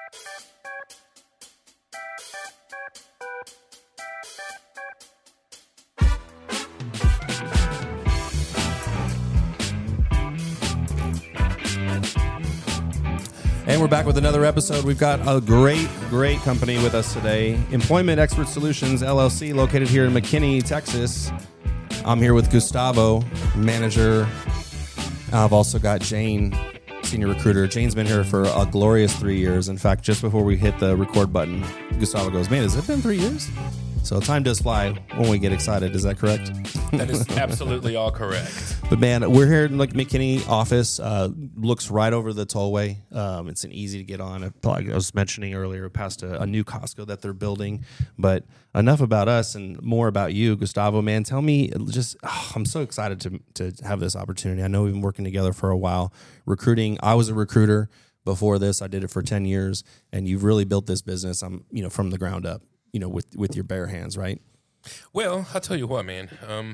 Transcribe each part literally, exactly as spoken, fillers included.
And we're back with another episode. We've got a great, great company with us today. Employment Expert Solutions, L L C, located here in McKinney, Texas. I'm here with Gustavo, manager. I've also got Jane, senior recruiter. Jane's been here for a glorious three years. In fact, just before we hit the record button, Gustavo goes, man, has it been three years? So time does fly when we get excited. Is that correct? That is absolutely all correct. But man, we're here in like McKinney office. Uh, looks right over the tollway. Um, it's an easy to get on. Like I was mentioning earlier, past a, a new Costco that they're building. But enough about us and more about you, Gustavo. Man, tell me, just oh, I'm so excited to to have this opportunity. I know we've been working together for a while, recruiting. I was a recruiter before this. I did it for ten years, and you've really built this business. I'm you know from the ground up. You know, with with your bare hands, right? Well, I'll tell you what, man. Um,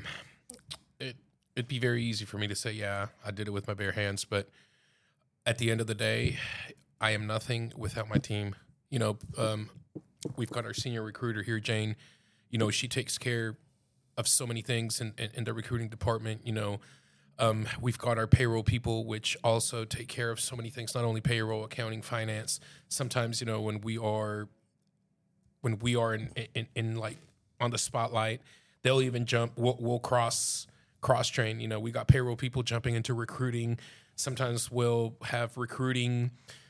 it it'd be very easy for me to say, yeah, I did it with my bare hands, but at the end of the day, I am nothing without my team. You know, um, we've got our senior recruiter here, Jane. You know, she takes care of so many things in, in, in the recruiting department. You know, um, we've got our payroll people, which also take care of so many things, not only payroll, accounting, finance. Sometimes, you know, when we are when we are in, in, in like on the spotlight, they'll even jump, we'll, we'll cross, cross train. You know, we got payroll people jumping into recruiting. Sometimes we'll have recruiting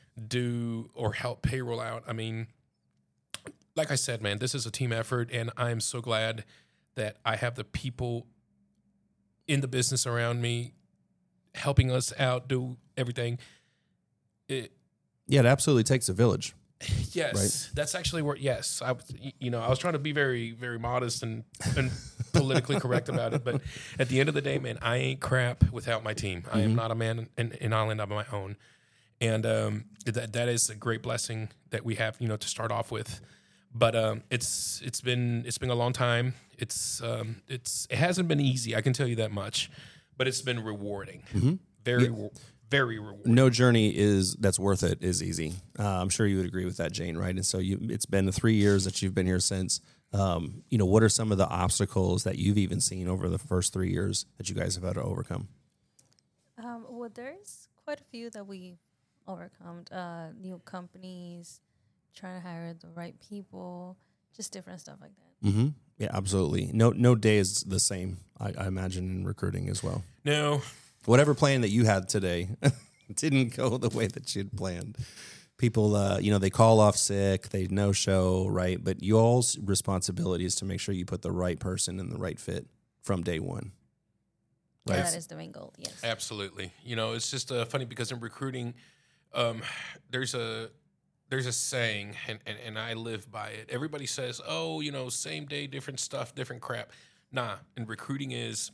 do or help payroll out. I mean, like I said, man, this is a team effort, and I'm so glad that I have the people in the business around me helping us out, do everything. It, yeah, it absolutely takes a village. Yes, right? That's actually where, yes, I, you know, I was trying to be very, very modest and, and politically correct about it. But at the end of the day, man, I ain't crap without my team. Mm-hmm. I am not a man in an island of my own. And um, that that is a great blessing that we have, you know, to start off with. But um, it's it's been it's been a long time. It's um, it's it hasn't been easy. I can tell you that much. But it's been rewarding. Mm-hmm. Very yeah. rewarding. Very rewarding. No journey is that's worth it is easy. Uh, I'm sure you would agree with that, Jane, right? And so you, it's been the three years that you've been here since. Um, you know, what are some of the obstacles that you've even seen over the first three years that you guys have had to overcome? Um, well, there's quite a few that we've overcome. Uh, new companies, trying to hire the right people, just different stuff like that. Mm-hmm. Yeah, absolutely. No, no day is the same. I, I imagine in recruiting as well. No. Whatever plan that you had today didn't go the way that you'd planned. People, uh, you know, they call off sick, they no show, right? But y'all's responsibility is to make sure you put the right person in the right fit from day one. Right? That is the main goal, yes. Absolutely. You know, it's just uh, funny because in recruiting, um, there's a there's a saying, and, and, and I live by it. Everybody says, oh, you know, same day, different stuff, different crap. Nah, and recruiting is...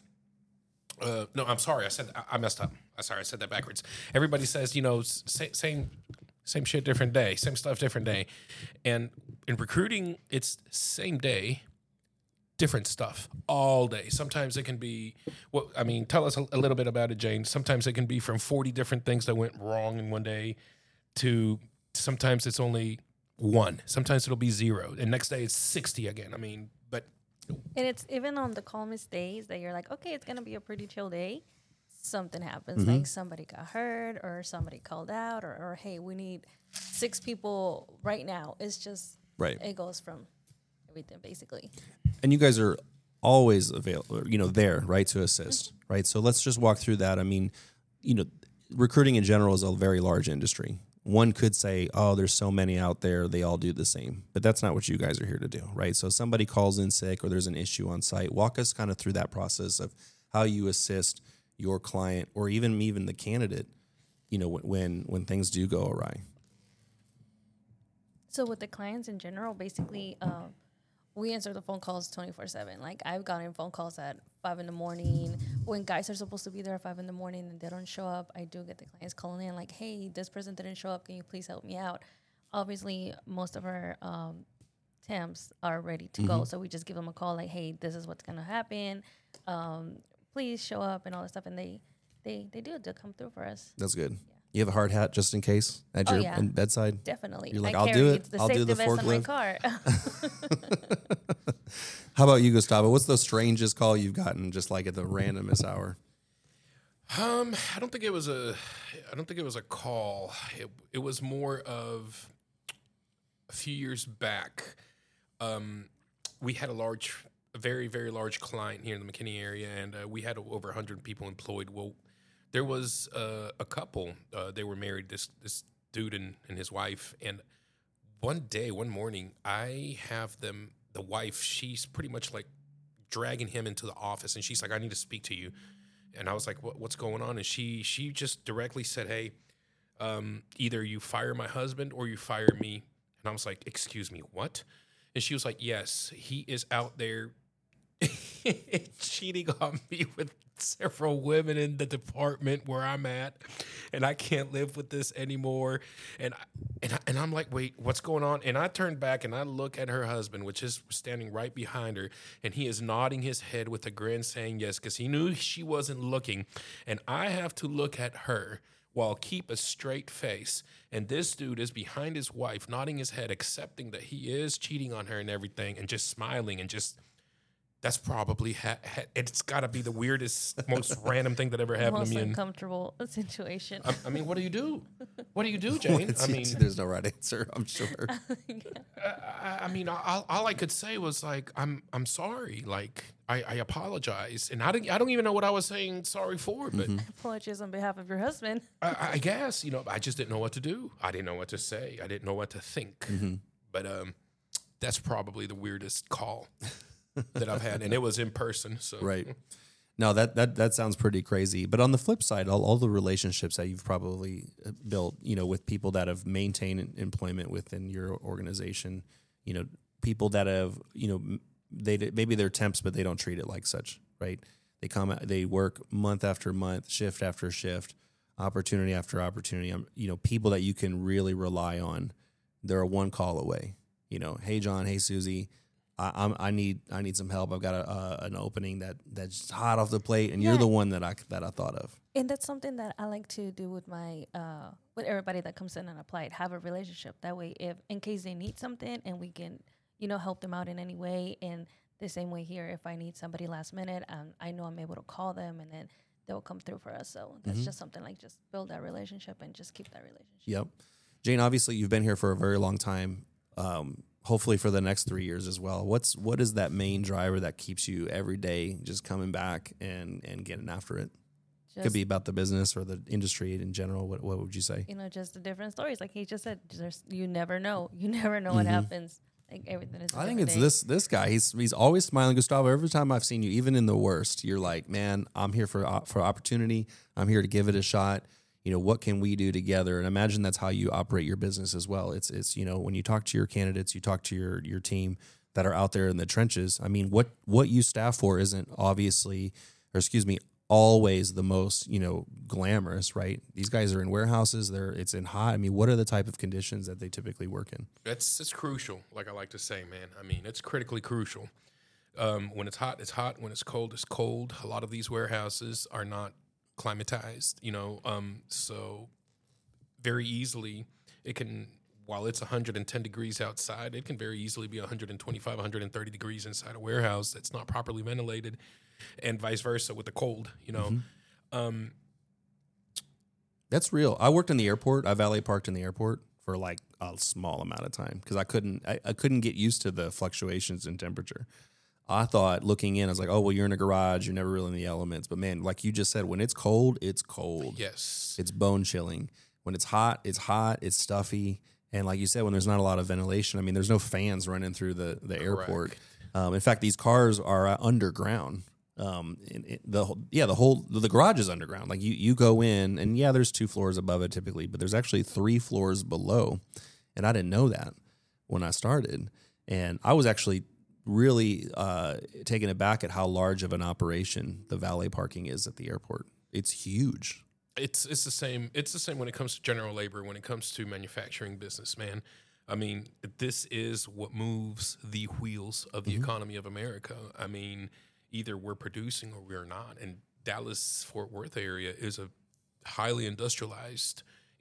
Uh, no, I'm sorry. I said I, I messed up. I'm sorry. I said that backwards. Everybody says, you know, sa- same, same shit, different day. Same stuff, different day. And in recruiting, it's same day, different stuff all day. Sometimes it can be. Well, I mean, tell us a, a little bit about it, Jane. Sometimes it can be from forty different things that went wrong in one day to sometimes it's only one. Sometimes it'll be zero, and next day it's sixty again. I mean, but. And it's even on the calmest days that you're like, okay, it's going to be a pretty chill day. Something happens, mm-hmm. like somebody got hurt or somebody called out or, or, hey, we need six people right now. It's just, right. It goes from everything, basically. And you guys are always available, you know, there, right, to assist, mm-hmm. right? So let's just walk through that. I mean, you know, recruiting in general is a very large industry. One could say, oh, there's so many out there, they all do the same. But that's not what you guys are here to do, right? So somebody calls in sick or there's an issue on site. Walk us kind of through that process of how you assist your client or even even the candidate, you know, when when things do go awry. So with the clients in general, basically, um, we answer the phone calls twenty-four seven. Like, I've gotten phone calls at five in the morning. When guys are supposed to be there at five in the morning and they don't show up, I do get the clients calling in like, hey, this person didn't show up. Can you please help me out? Obviously, most of our um, temps are ready to mm-hmm. go. So we just give them a call like, hey, this is what's going to happen. Um, please show up and all that stuff. And they, they, they do. They'll come through for us. That's good. You have a hard hat just in case at Oh, your yeah. bedside? Definitely. You're like, I I'll carry do it. The I'll do safety the vest in my forklift. car. How about you, Gustavo? What's the strangest call you've gotten just like at the randomest hour? Um, I don't think it was a, I don't think it was a call. It it was more of a few years back. Um, we had a large, a very very large client here in the McKinney area, and uh, we had over a hundred people employed. Well, there was uh, a couple. Uh, they were married. This this dude and, and his wife. And one day, one morning, I have them. The wife, she's pretty much like dragging him into the office, and she's like, "I need to speak to you." And I was like, what, "What's going on?" And she she just directly said, "Hey, um, either you fire my husband or you fire me." And I was like, "Excuse me, what?" And she was like, "Yes, he is out there cheating on me with several women in the department where I'm at, and I can't live with this anymore." And I, and I, and I'm like, "Wait, what's going on?" And I turn back and I look at her husband, which is standing right behind her, and he is nodding his head with a grin, saying yes, because he knew she wasn't looking. And I have to look at her while keep a straight face. And this dude is behind his wife, nodding his head, accepting that he is cheating on her and everything, and just smiling and just. That's probably ha- ha- it's got to be the weirdest, most random thing that ever happened Most to me. And uncomfortable situation. I, I mean, what do you do? What do you do, Jane? I mean, there's no right answer, I'm sure. I, I mean, all, all I could say was like, "I'm, I'm sorry. Like, I, I apologize." And I didn't, I don't even know what I was saying sorry for, but Mm-hmm. Apologies on behalf of your husband. I, I guess you know, I just didn't know what to do. I didn't know what to say. I didn't know what to think. Mm-hmm. But um, that's probably the weirdest call that I've had, and it was in person. So Right. No, that, that that sounds pretty crazy. But on the flip side, all, all the relationships that you've probably built, you know, with people that have maintained employment within your organization, you know, people that have, you know, they maybe they're temps, but they don't treat it like such, right? They come, they work month after month, shift after shift, opportunity after opportunity. Um, you know, people that you can really rely on. They're a one call away. You know, hey John, hey Susie. I, I'm, I need I need some help. I've got a, uh, an opening that that's hot off the plate, and Yeah. you're the one that I that I thought of. And that's something that I like to do with my uh, with everybody that comes in and apply it. Have a relationship that way. If in case they need something, and we can, you know, help them out in any way. And the same way here, if I need somebody last minute, um, I know I'm able to call them, and then they'll come through for us. So that's Mhm. just something like just build that relationship and just keep that relationship. Yep, Jane. Obviously, you've been here for a very long time. Um, hopefully, for the next three years as well. What's what is that main driver that keeps you every day just coming back and and getting after it? Just, Could be about the business or the industry in general. What what would you say? you know, just the different stories. Like he just said, there's, you never know. You never know what Mhm. happens. Like everything is. a I think different it's day. this this guy. He's he's always smiling, Gustavo. Every time I've seen you, even in the worst, you're like, man, I'm here for op- for opportunity. I'm here to give it a shot. You know, what can we do together? And imagine that's how you operate your business as well. It's it's you know, when you talk to your candidates, you talk to your your team that are out there in the trenches. I mean, what what you staff for isn't obviously, or excuse me, always the most, you know, glamorous, right? These guys are in warehouses. They're it's in hot. I mean, what are the type of conditions that they typically work in? That's it's crucial, like I like to say, man. I mean, it's critically crucial. Um, when it's hot, it's hot. When it's cold, it's cold. A lot of these warehouses are not climatized, you know, um, so very easily it can, while it's one hundred ten degrees outside, it can very easily be one hundred twenty-five, one hundred thirty degrees inside a warehouse that's not properly ventilated, and vice versa with the cold, you know. Mm-hmm. Um, That's real. I worked in the airport. I valet parked in the airport for like a small amount of time because I couldn't I, I couldn't get used to the fluctuations in temperature. I thought looking in, I was like, oh, well, you're in a garage. You're never really in the elements. But, man, like you just said, when it's cold, it's cold. yes. It's bone chilling. When it's hot, it's hot. It's stuffy. And like you said, when there's not a lot of ventilation, I mean, there's no fans running through the, the airport. Um, in fact, these cars are uh, underground. Um, in, in the whole- yeah, the whole the garage is underground. Like you you go in, and yeah, there's two floors above it typically, but there's actually three floors below, and I didn't know that when I started. And I was actually really uh, taken aback at how large of an operation the valet parking is at the airport. It's huge. It's it's the same. It's the same when it comes to general labor. When it comes to manufacturing business, man. I mean, this is what moves the wheels of the Mhm. economy of America. I mean, either we're producing or we're not. And Dallas Fort Worth area is a highly industrialized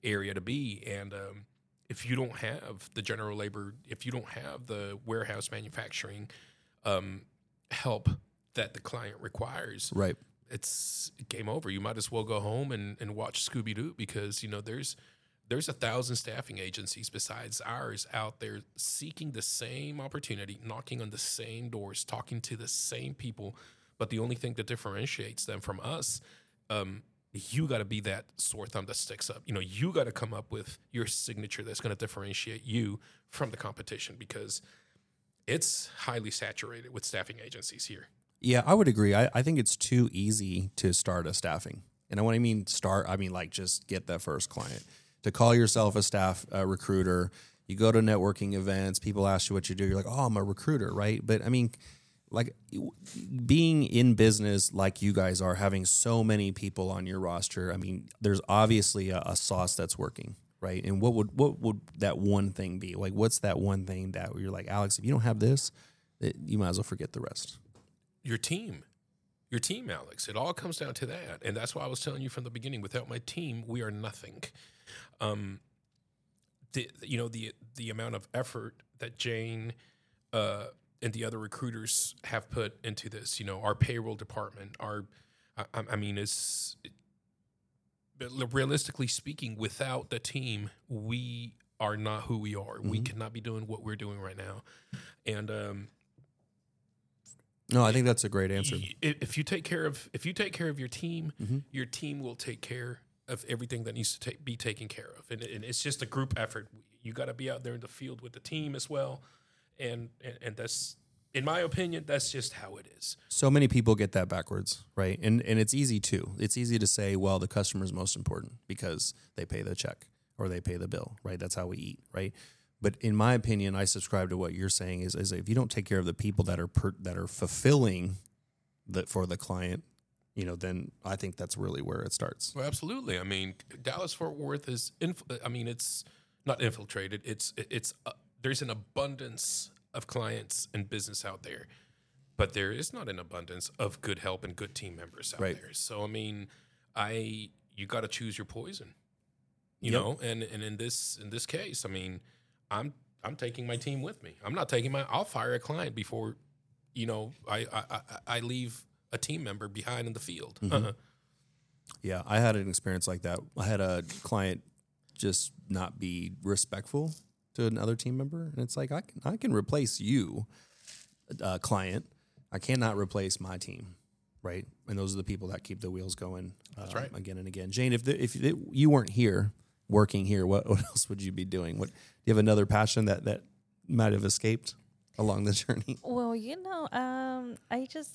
area to be. And um, if you don't have the general labor, if you don't have the warehouse manufacturing um, help that the client requires, Right. it's game over. You might as well go home and, and watch Scooby-Doo, because, you know, there's there's a thousand staffing agencies besides ours out there seeking the same opportunity, knocking on the same doors, talking to the same people. But the only thing that differentiates them from us, um, you got to be that sore thumb that sticks up. You know, you got to come up with your signature that's going to differentiate you from the competition, because it's highly saturated with staffing agencies here. Yeah, I would agree. I, I think it's too easy to start a staffing. And when I mean start, I mean like just get that first client. To call yourself a staff uh, recruiter, you go to networking events, people ask you what you do, you're like, oh, I'm a recruiter, right? But I mean, like being in business like you guys are, having so many people on your roster, I mean, there's obviously a, a sauce that's working, right? And what would what would that one thing be? Like, what's that one thing that you're like, Alex, if you don't have this, it, you might as well forget the rest. Your team. Your team, Alex. It all comes down to that. And that's why I was telling you from the beginning, without my team, we are nothing. Um, the, you know, the the amount of effort that Jane uh, and the other recruiters have put into this, you know, our payroll department, our, I, I mean, it's, it, realistically speaking, without the team, we are not who we are. Mm-hmm. We cannot be doing what we're doing right now. And, um, No, I think that's a great answer. If you take care of if you take care of your team, mm-hmm. your team will take care of everything that needs to take, be taken care of, and, and it's just a group effort. You got to be out there in the field with the team as well, and, and and that's, in my opinion, that's just how it is. So many people get that backwards, right? And and it's easy too. It's easy to say, well, the customer's most important because they pay the check or they pay the bill, right? That's how we eat, right? But in my opinion, I subscribe to what you're saying is, is if you don't take care of the people that are per, that are fulfilling that for the client, you know, then I think that's really where it starts. Well, absolutely. I mean, Dallas-Fort Worth is, inf- I mean, it's not infiltrated. It's, it's, uh, there's an abundance of clients and business out there, but there is not an abundance of good help and good team members out right. there. So, I mean, I, you got to choose your poison, you yep. know, and, and in this, in this case, I mean, I'm I'm taking my team with me. I'm not taking my. I'll fire a client before, you know, I I, I leave a team member behind in the field. Mm-hmm. Yeah, I had an experience like that. I had a client just not be respectful to another team member, and it's like I can I can replace you, uh, client. I cannot replace my team, right? And those are the people that keep the wheels going. That's um, right. Again and again. Jane, if the, if the, you weren't here. Working here, what, what else would you be doing? What do you have another passion that, that might have escaped along the journey? Well, you know, um, I just.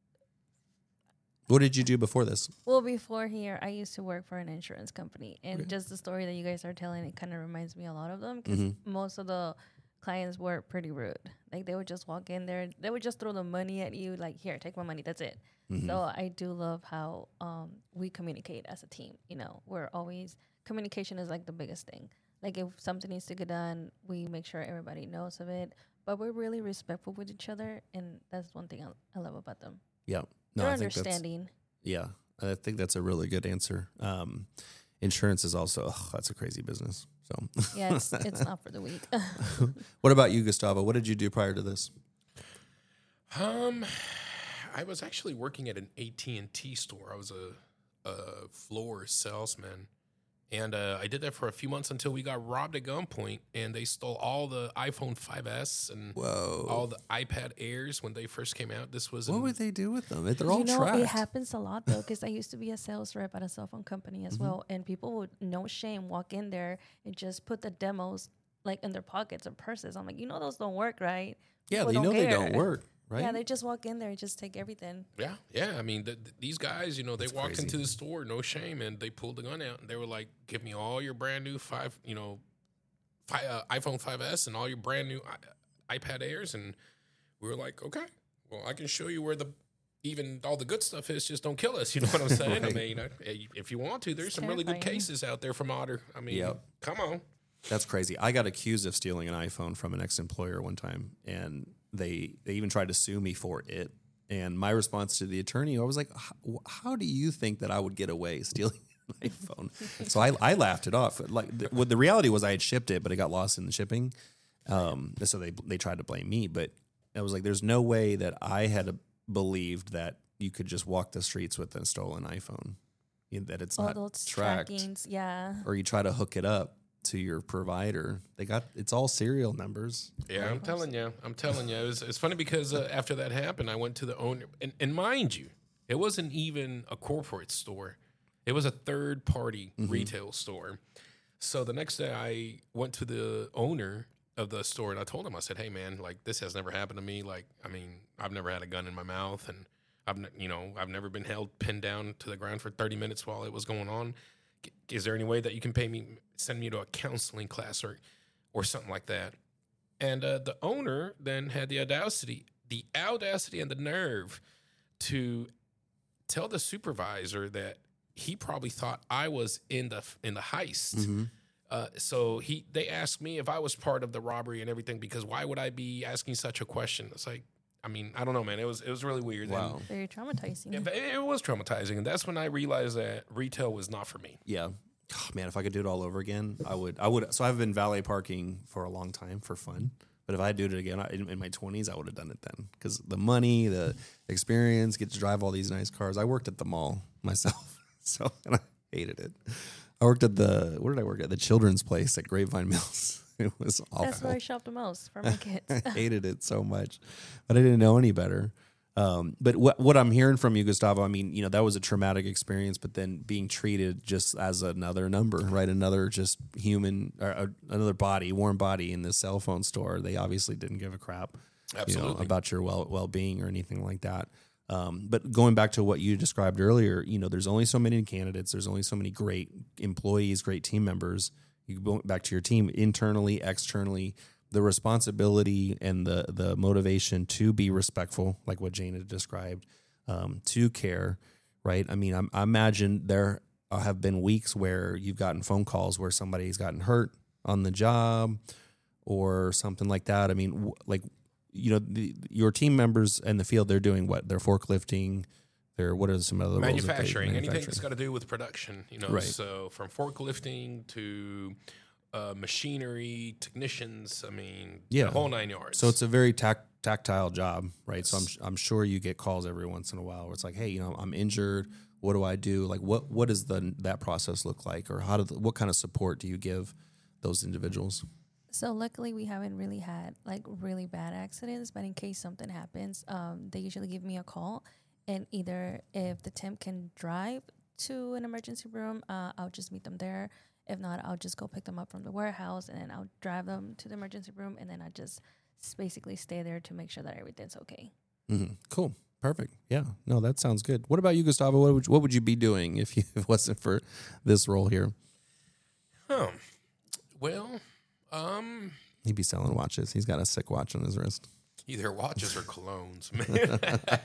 What did you do before this? Well, before here, I used to work for an insurance company, and Okay. just the story that you guys are telling, it kind of reminds me a lot of them, because Mm-hmm. most of the clients were pretty rude. Like, they would just walk in there, they would just throw the money at you, like, here, take my money, that's it. Mm-hmm. So I do love how um, we communicate as a team. You know, we're always. Communication is like the biggest thing. Like, if something needs to get done, we make sure everybody knows of it. But we're really respectful with each other, and that's one thing I, I love about them. Yeah, They're I think that's, understanding. yeah, I think that's a really good answer. Um, insurance is also ugh, that's a crazy business. So Yeah, it's, it's not for the weak. What about you, Gustavo? What did you do prior to this? Um, I was actually working at an A T and T store. I was a, a floor salesman. And uh, I did that for a few months until we got robbed at gunpoint, and they stole all the iPhone five S and Whoa. all the iPad Airs when they first came out. This was What in, would they do with them? They're all you know, tracked. it happens a lot, though, because I used to be a sales rep at a cell phone company as mm-hmm. well, and people would, no shame, walk in there and just put the demos, like, in their pockets or purses. I'm like, you know those don't work, right? Yeah, People you know care. they don't work, right? Yeah, they just walk in there and just take everything. Yeah, yeah. I mean, th- th- these guys, you know, they That's walked crazy. into the store, no shame, and they pulled the gun out, and they were like, "Give me all your brand new five, you know, fi- uh, iPhone five S and all your brand new I- iPad Airs." And we were like, "Okay, well, I can show you where the even all the good stuff is. Just don't kill us." You know what I'm saying? Right. I mean, I, if you want to, there's It's some really good terrifying. cases out there from Otter. I mean, Yep. come on. That's crazy. I got accused of stealing an iPhone from an ex-employer one time, and they they even tried to sue me for it. And my response to the attorney, I was like, "How, how do you think that I would get away stealing iPhone. So I, I laughed it off. Like the, well, the reality was I had shipped it, but it got lost in the shipping. Um, so they they tried to blame me, but I was like, there's no way that I had believed that you could just walk the streets with a stolen iPhone, you know, that it's All not those tracked, trackings, yeah. or you try to hook it up to your provider. They got it's all serial numbers. Yeah, I'm telling you. I'm telling you. It was, it's funny because uh, after that happened, I went to the owner. And, and mind you, it wasn't even a corporate store. It was a third-party mm-hmm. retail store. So the next day, I went to the owner of the store, and I told him, I said, hey, man, like, this has never happened to me. Like, I mean, I've never had a gun in my mouth, and I've, ne- you know, I've never been held pinned down to the ground for thirty minutes while it was going on. Is there any way that you can pay me, send me to a counseling class or, or something like that? And uh, the owner then had the audacity, the audacity and the nerve to tell the supervisor that he probably thought I was in the in the heist. Mm-hmm. Uh, so he they asked me if I was part of the robbery and everything, because why would I be asking such a question? It's like, I mean, I don't know, man. It was it was really weird. Wow. And Very traumatizing. it, it was traumatizing, and that's when I realized that retail was not for me. Yeah. Oh, man, if I could do it all over again, I would. I would. So I've been valet parking for a long time for fun. But if I did it again I, in, in my twenties, I would have done it then, because the money, the experience, get to drive all these nice cars. I worked at the mall myself, so and I hated it. I worked at the, where did I work at? The children's place at Grapevine Mills. It was awful. That's where I shop the most for my kids. I hated it so much, but I didn't know any better. Um, but what what I'm hearing from you, Gustavo, I mean, you know, that was a traumatic experience, but then being treated just as another number, right? Another just human, or uh, another body, warm body in this cell phone store. They obviously didn't give a crap, Absolutely. you know, about your well well being or anything like that. Um, but going back to what you described earlier, you know, there's only so many candidates. There's only so many great employees, great team members. You go back to your team internally, externally. The responsibility and the the motivation to be respectful, like what Jane had described, um, to care, right? I mean, I, I imagine there have been weeks where you've gotten phone calls where somebody's gotten hurt on the job or something like that. I mean, w- like, you know, the, your team members in the field, they're doing what? They're forklifting. They're, what are some other roles that they- Manufacturing, anything manufacturing. that's got to do with production, you know. Right. So from forklifting to uh, machinery, technicians, I mean, Yeah. the whole nine yards. So it's a very tac- tactile job, right? So I'm I'm sure you get calls every once in a while where it's like, hey, you know, I'm injured. What do I do? Like, what what does the that process look like, or how do the, what kind of support do you give those individuals? So luckily we haven't really had like really bad accidents, but in case something happens, um, they usually give me a call, and either if the temp can drive to an emergency room, uh, I'll just meet them there. If not, I'll just go pick them up from the warehouse, and then I'll drive them to the emergency room, and then I just s- basically stay there to make sure that everything's okay. Mm-hmm. Cool, perfect. Yeah, no, that sounds good. What about you, Gustavo? What would what would you be doing if you, if it wasn't for this role here? Oh, well, um, He'd be selling watches. He's got a sick watch on his wrist. either watches or colognes, man.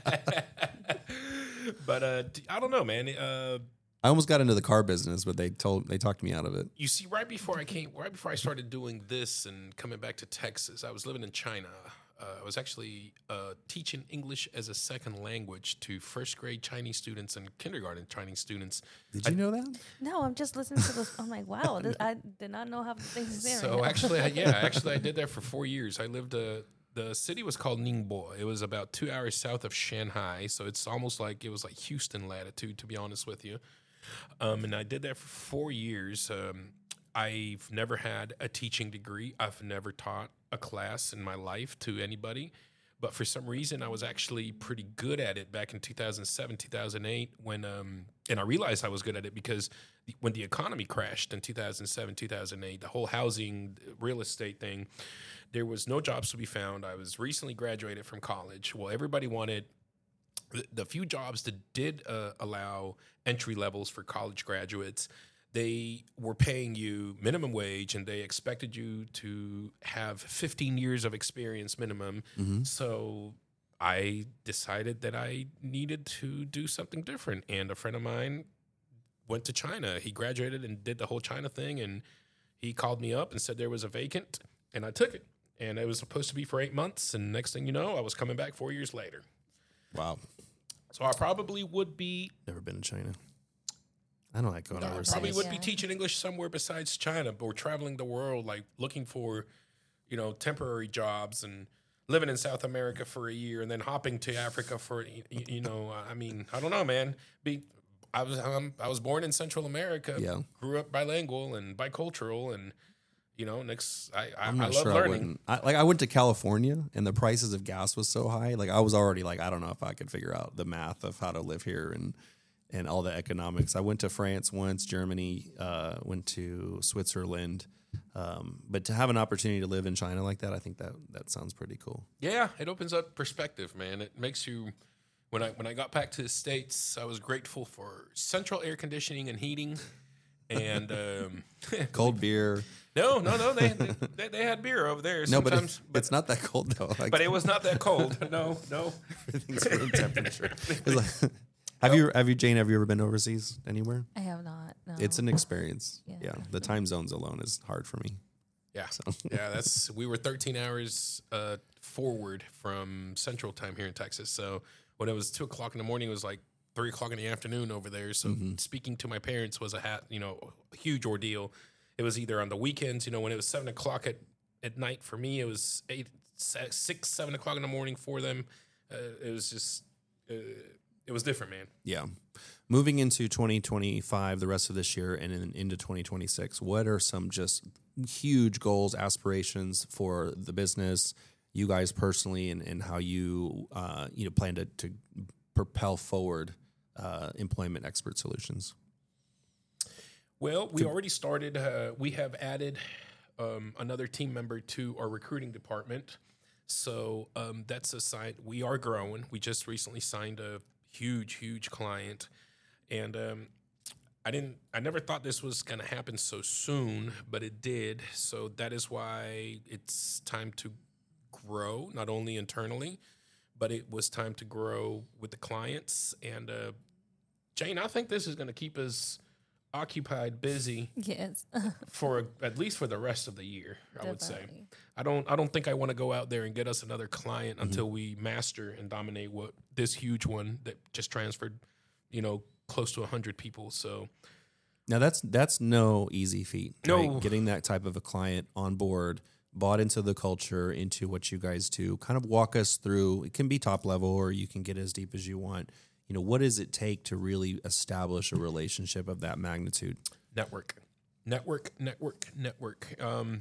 But uh, d- I don't know, man. Uh, I almost got into the car business, but they told they talked me out of it. you see, right before I came, right before I started doing this and coming back to Texas, I was living in China. Uh, I was actually uh, teaching English as a second language to first grade Chinese students and kindergarten Chinese students. Did you know that? No, I'm just listening to this. I'm like, wow, this, I did not know how things there. So actually, I, yeah, actually, I did that for four years. I lived uh the city was called Ningbo. It was about two hours south of Shanghai, so it's almost like it was like Houston latitude, to be honest with you. Um, and I did that for four years. Um, I've never had a teaching degree. I've never taught a class in my life to anybody. But for some reason, I was actually pretty good at it back in two thousand seven, two thousand eight, when, um, and I realized I was good at it because the, when the economy crashed in two thousand seven, two thousand eight, the whole housing, real estate thing, there was no jobs to be found. I was recently graduated from college. Well, everybody wanted the, the few jobs that did uh, allow entry levels for college graduates. They were paying you minimum wage, and they expected you to have fifteen years of experience minimum. Mm-hmm. So I decided that I needed to do something different. And a friend of mine went to China. He graduated and did the whole China thing, and he called me up and said there was a vacant, and I took it. And it was supposed to be for eight months, and next thing you know, I was coming back four years later. Wow. So I probably would be Never been to China. I don't like going No, I overseas. probably would be Yeah. teaching English somewhere besides China, but we're traveling the world, like looking for, you know, temporary jobs and living in South America for a year and then hopping to Africa for, you, you know, uh, I mean, I don't know, man. Be, I was um, I was born in Central America, Yeah. grew up bilingual and bicultural, and you know, next I I, I'm I not love sure I learning. wouldn't. I, like I went to California and the prices of gas was so high. Like I was already like, I don't know if I could figure out the math of how to live here and and all the economics. I went to France once, Germany, uh, went to Switzerland. Um, but to have an opportunity to live in China like that, I think that that sounds pretty cool. Yeah, it opens up perspective, man. It makes you. When I when I got back to the States, I was grateful for central air conditioning and heating, and um, Cold beer. no, no, no, they, they they had beer over there. No, but, it, Sometimes, it's not that cold though. Like, but it was not that cold. No, no. everything's room temperature. It's like- have you, have you, Jane? Have you ever been overseas anywhere? I have not. No. It's an experience. Yeah. Yeah, the time zones alone is hard for me. Yeah, yeah. That's we were thirteen hours uh, forward from Central Time here in Texas. So when it was two o'clock in the morning, it was like three o'clock in the afternoon over there. So speaking to my parents was a hat, you know, a huge ordeal. It was either on the weekends, you know, when it was seven o'clock at, at night for me, it was eight, six, seven o'clock in the morning for them. Uh, it was just, uh, it was different, man. Yeah. Moving into twenty twenty-five, the rest of this year, and then into twenty twenty-six, what are some just huge goals, aspirations for the business, you guys personally, and, and how you uh, you know plan to, to propel forward uh, Employment Expert Solutions? Well, we already started. Uh, we have added um, another team member to our recruiting department. So um, that's a sign. We are growing. We just recently signed a huge, huge client. And um, I didn't, I never thought this was going to happen so soon, but it did. So that is why it's time to grow, not only internally, but it was time to grow with the clients. And uh, Jane, I think this is going to keep us occupied, busy Yes. for at least for the rest of the year. I would say. Definitely. I don't. I don't think I want to go out there and get us another client until we master and dominate what this huge one that just transferred, you know, close to a hundred people. So Now that's that's no easy feat. No. right? Getting that type of a client on board, bought into the culture, into what you guys do. Kind of walk us through. It can be top level, or you can get as deep as you want. You know, what does it take to really establish a relationship of that magnitude? network, network, network, network. Um,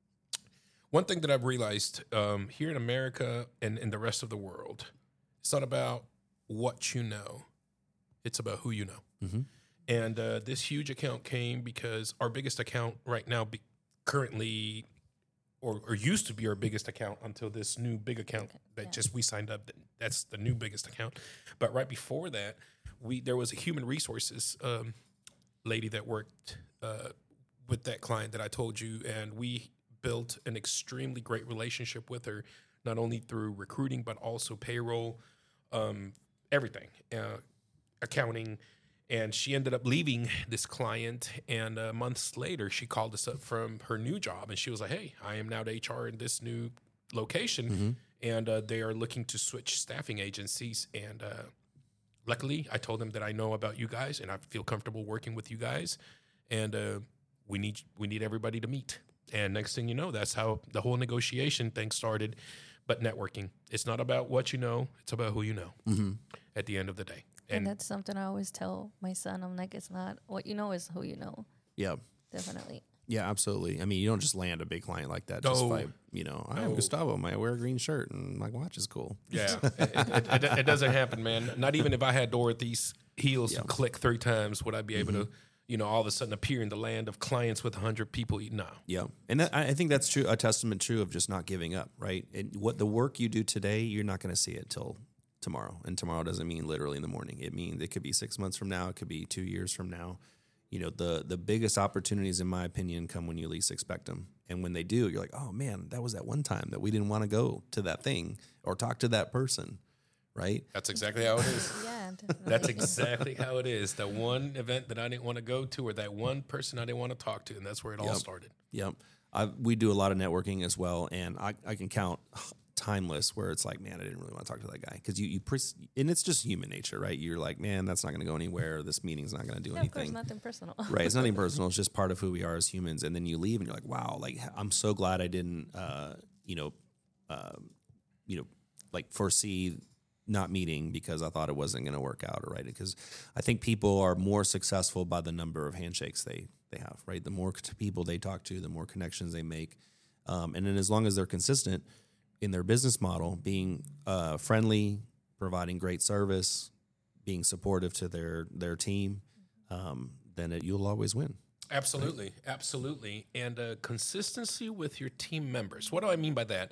one thing that I've realized um, here in America and in the rest of the world, it's not about what you know; it's about who you know. Mhm. And uh, this huge account came because our biggest account right now, be currently, or, or used to be our biggest account until this new big account that yeah. just we signed up. That's the new biggest account. But right before that, we there was a human resources um, lady that worked uh, with that client that I told you, and we built an extremely great relationship with her, not only through recruiting but also payroll, um, everything, uh, accounting. And she ended up leaving this client, and uh, months later, she called us up from her new job, and she was like, "Hey, I am now the H R in this new location, and uh, they are looking to switch staffing agencies." And uh, luckily, I told them that I know about you guys, and I feel comfortable working with you guys, and uh, we need we need everybody to meet. And next thing you know, that's how the whole negotiation thing started. But networking, it's not about what you know; it's about who you know. Mm-hmm. At the end of the day. And, And that's something I always tell my son. I'm like, it's not what you know, is who you know. Yeah. Definitely. Yeah, absolutely. I mean, you don't just land a big client like that just No. by, you know, I'm No. Gustavo, I wear a green shirt and my watch is cool. yeah, it, it, it, it doesn't happen, man. Not even if I had Dorothy's heels Yeah. click three times, would I be able to, you know, all of a sudden appear in the land of clients with one hundred people? No. Yeah. And that, I I think that's true, a testament true of just not giving up, right? And what the work you do today, you're not going to see it till tomorrow. And tomorrow doesn't mean literally in the morning. It means it could be six months from now. It could be two years from now. You know, the the biggest opportunities, in my opinion, come when you least expect them. And when they do, you're like, oh, man, that was that one time that we didn't want to go to that thing or talk to that person, right? That's exactly how it is. Yeah, definitely. That's exactly how it is. The one event that I didn't want to go to, or that one person I didn't want to talk to, and that's where it all Yep. started. Yep. I, we do a lot of networking as well, and I, I can count timeless where it's like, man, I didn't really want to talk to that guy because you you pre- and it's just human nature, right? You're like, man, that's not going to go anywhere. This meeting's not going to do Yeah, of anything. course, nothing personal. Right, it's nothing personal. It's just part of who we are as humans. And then you leave, and you're like, wow, like I'm so glad I didn't, uh, you know, uh, you know, like foresee not meeting because I thought it wasn't going to work out, or right? Because I think people are more successful by the number of handshakes they they have, right? The more c- people they talk to, the more connections they make, um, and then as long as they're consistent in their business model, being uh, friendly, providing great service, being supportive to their their team, um, then it, you'll always win. Absolutely, absolutely, and uh, consistency with your team members. What do I mean by that?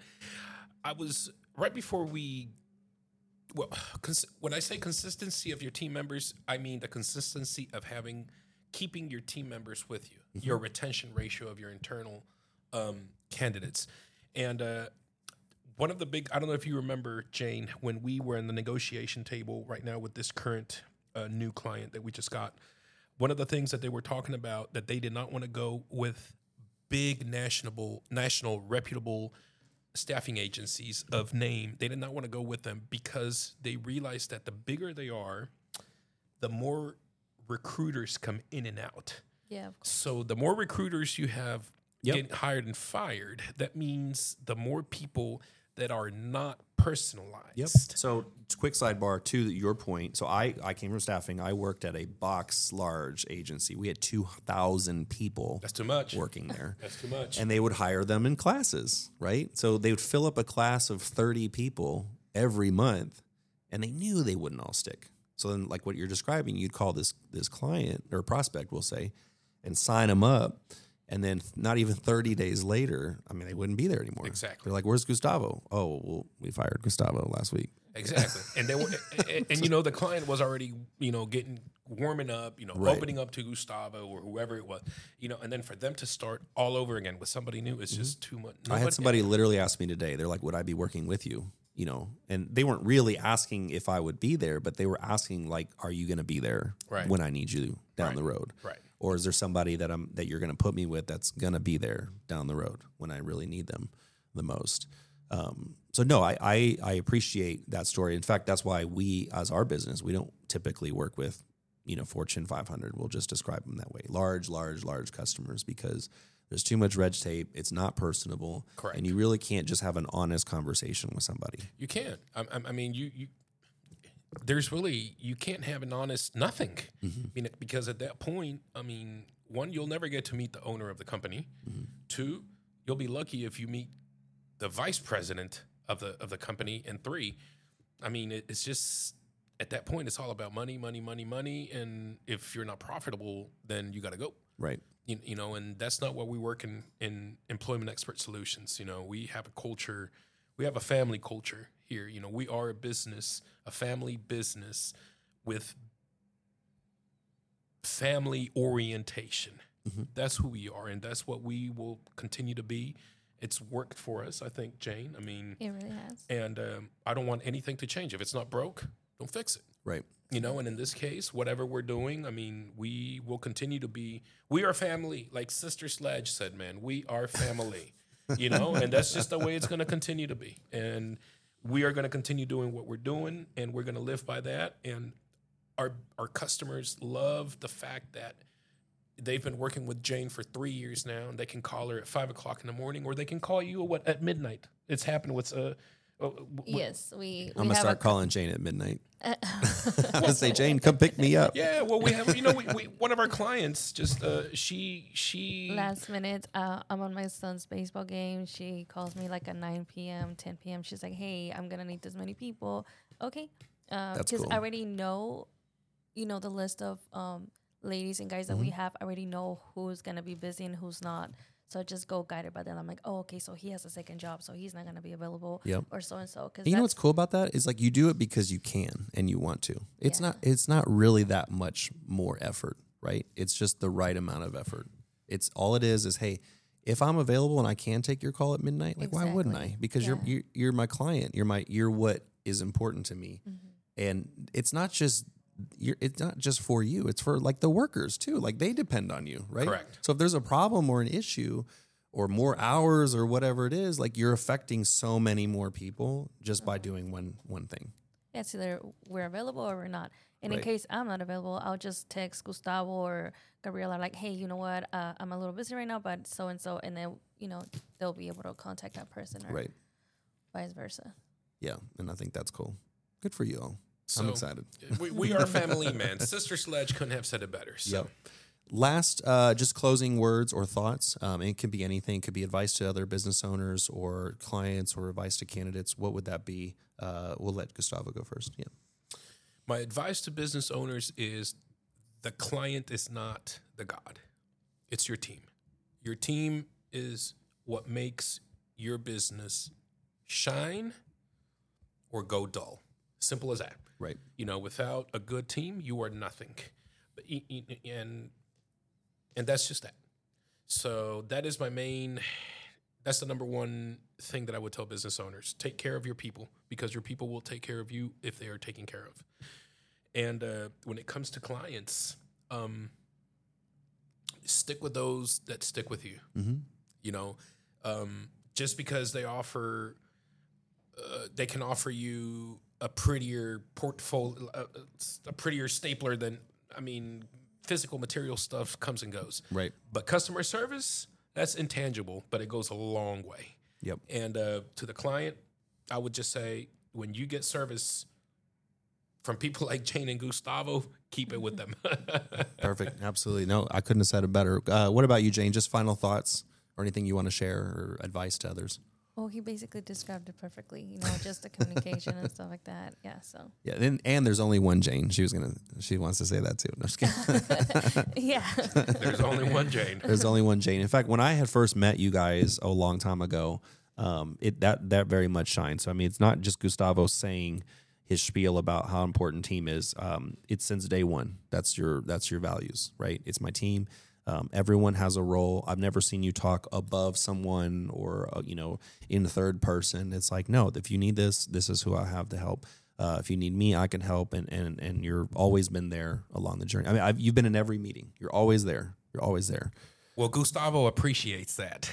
I was right before we. Well, cons- when I say consistency of your team members, I mean the consistency of having keeping your team members with you, mm-hmm. your retention ratio of your internal um, candidates, and. Uh, One of the big, I don't know if you remember, Jane, when we were in the negotiation table right now with this current uh, new client that we just got, one of the things that they were talking about that they did not want to go with big national, national reputable staffing agencies of name. They did not want to go with them because they realized that the bigger they are, the more recruiters come in and out. Yeah, of course. So the more recruiters you have Yep. getting hired and fired, that means the more people that are not personalized. Yep. So, quick sidebar to your point. So, I, I came from staffing. I worked at a box large agency. We had two thousand people. That's too much. Working there. That's too much. And they would hire them in classes, right? So, they would fill up a class of thirty people every month, and they knew they wouldn't all stick. So, then, like what you're describing, you'd call this this client or prospect, we'll say, and sign them up. And then not even thirty days later, I mean, they wouldn't be there anymore. Exactly. They're like, where's Gustavo? Oh, well, we fired Gustavo last week. Exactly. And they were, and, and you know, the client was already, you know, getting warming up, you know, Right. opening up to Gustavo or whoever it was, you know, and then for them to start all over again with somebody new, it's just too much. I had somebody literally ask me today, they're like, would I be working with you? You know, and they weren't really asking if I would be there, but they were asking like, are you going to be there Right. when I need you down Right. the road? Right. Or is there somebody that I'm that you're going to put me with that's going to be there down the road when I really need them the most? Um, so no, I, I I appreciate that story. In fact, that's why we, as our business, we don't typically work with, you know, Fortune five hundred. We'll just describe them that way. Large, large, large customers, because there's too much red tape. It's not personable. Correct. And you really can't just have an honest conversation with somebody. You can't. I, I, I mean, you, you. There's really you can't have an honest nothing. Mm-hmm. I mean, because at that point, I mean, one, you'll never get to meet the owner of the company. Mm-hmm. Two, you'll be lucky if you meet the vice president of the of the company. And three, I mean, it, it's just at that point, it's all about money, money, money, money. And if you're not profitable, then you got to go. Right. You, you know, and that's not what we work in, in Employment Expert Solutions. You know, we have a culture, we have a family culture here. You know, we are a business, a family business with family orientation. Mm-hmm. That's who we are, and that's what we will continue to be. It's worked for us, I think, Jane. I mean, It really has. and um, I don't want anything to change. If it's not broke, don't fix it. Right. You know, and in this case, whatever we're doing, I mean, we will continue to be, we are family. Like Sister Sledge said, man, we are family, you know, and that's just the way it's going to continue to be. And we are going to continue doing what we're doing, and we're going to live by that. And our our customers love the fact that they've been working with Jane for three years now, and they can call her at five o'clock in the morning, or they can call you what at midnight. It's happened with uh, uh, w- Yes, we. we I'm gonna have start a, calling Jane at midnight. I'm gonna say, Jane, come pick me up. Yeah, well, we have, you know, we, we, one of our clients just, uh, she, she, Last minute, uh, I'm on my son's baseball game. She calls me like at nine p.m., ten p.m. She's like, hey, I'm going to need this many people. Okay. Uh, That's Because cool. I already know, you know, the list of um, ladies and guys that we have. I already know who's going to be busy and who's not. So I just go guided by them. I'm like, oh, okay, so he has a second job, so he's not going to be available. Yep. Or so-and-so. And you know what's cool about that is like you do it because you can and you want to. It's Yeah. not it's not really that much more effort, right? It's just the right amount of effort. It's all it is is, hey, if I'm available and I can take your call at midnight, like why wouldn't I? Exactly. Because Yeah. you're, you're you're my client. You're my you're what is important to me. Mm-hmm. And it's not just you're, it's not just for you. It's for like the workers too. Like they depend on you, right? Correct. So if there's a problem or an issue, or more hours or whatever it is, like you're affecting so many more people just by doing one one thing. Yeah, it's either we're available or we're not. And Right. in case I'm not available, I'll just text Gustavo or Gabriela like, hey, you know what? Uh, I'm a little busy right now, but so and so, and then you know they'll be able to contact that person or Right. vice versa. Yeah, and I think that's cool. Good for you all. So, I'm excited. we, we are family, man. Sister Sledge couldn't have said it better. So. Yep. Last, uh, just closing words or thoughts. Um, it could be anything. It could be advice to other business owners or clients or advice to candidates. What would that be? Uh, we'll let Gustavo go first. Yeah. My advice to business owners is the client is not the God. It's your team. Your team is what makes your business shine or go dull. Simple as that. Right. You know, without a good team, you are nothing. But e- e- And and that's just that. So that is my main, that's the number one thing that I would tell business owners. Take care of your people because your people will take care of you if they are taken care of. And uh, when it comes to clients, um, stick with those that stick with you. Mm-hmm. You know, um, just because they offer, uh, they can offer you a prettier portfolio, a, a prettier stapler than, I mean, physical material stuff comes and goes. Right. But customer service, that's intangible, but it goes a long way. Yep. And uh, to the client, I would just say, when you get service from people like Jane and Gustavo, keep it with them. Perfect. Absolutely. No, I couldn't have said it better. Uh, what about you, Jane? Just final thoughts or anything you want to share or advice to others? Well, he basically described it perfectly. You know, just the communication and stuff like that. Yeah. So. Yeah. And, and there's only one Jane. She was gonna. She wants to say that too. No, just kidding. Yeah. There's only one Jane. There's only one Jane. In fact, when I had first met you guys a long time ago, um, it that that very much shines. So I mean, it's not just Gustavo saying his spiel about how important team is. Um, it's since day one. That's your that's your values, right? It's my team. Um, everyone has a role. I've never seen you talk above someone or uh, you know in the third person. It's like, no, if you need this, this is who I have to help. Uh, if you need me, I can help. And and and you're always been there along the journey. I mean, I've, you've been in every meeting. You're always there. You're always there. Well, Gustavo appreciates that.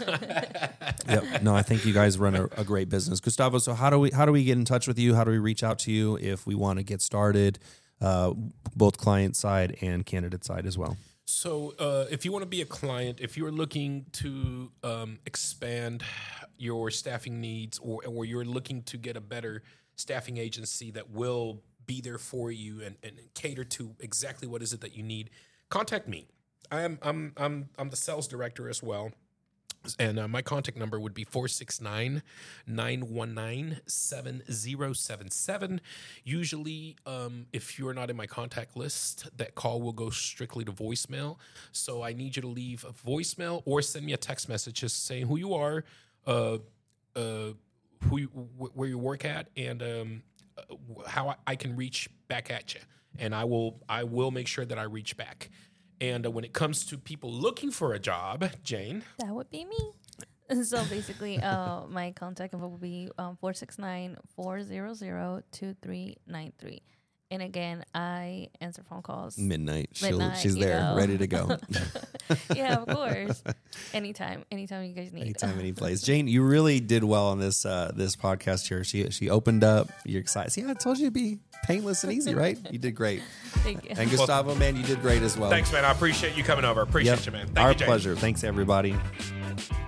Yep. Yep. No, I think you guys run a, a great business, Gustavo. So how do we how do we get in touch with you? How do we reach out to you if we want to get started, uh, both client side and candidate side as well? So uh, if you want to be a client, if you're looking to um, expand your staffing needs or, or you're looking to get a better staffing agency that will be there for you and, and cater to exactly what is it that you need, contact me. I'm I'm I'm I'm the sales director as well. And uh, my contact number would be four six nine, nine one nine, seven zero seven seven. Usually, um, if you're not in my contact list, that call will go strictly to voicemail. So I need you to leave a voicemail or send me a text message just saying who you are, uh, uh, who you, wh- where you work at, and um, uh, how I, I can reach back at you. And I will I will make sure that I reach back. And uh, when it comes to people looking for a job, Jane. That would be me. So basically, uh, my contact info will be um, four six nine, four zero zero, two three nine three. And again, I answer phone calls. Midnight. She'll, Midnight, she's you there, know. ready to go. Yeah, of course. Anytime, anytime you guys need. Anytime, any place. Jane, you really did well on this uh, this podcast here. She she opened up. You're excited. See, I told you it'd be painless and easy, right? You did great. Thank you. And Gustavo, man, you did great as well. Thanks, man. I appreciate you coming over. Appreciate Yep. you, man. Thank Our you, Jane. pleasure. Thanks, everybody.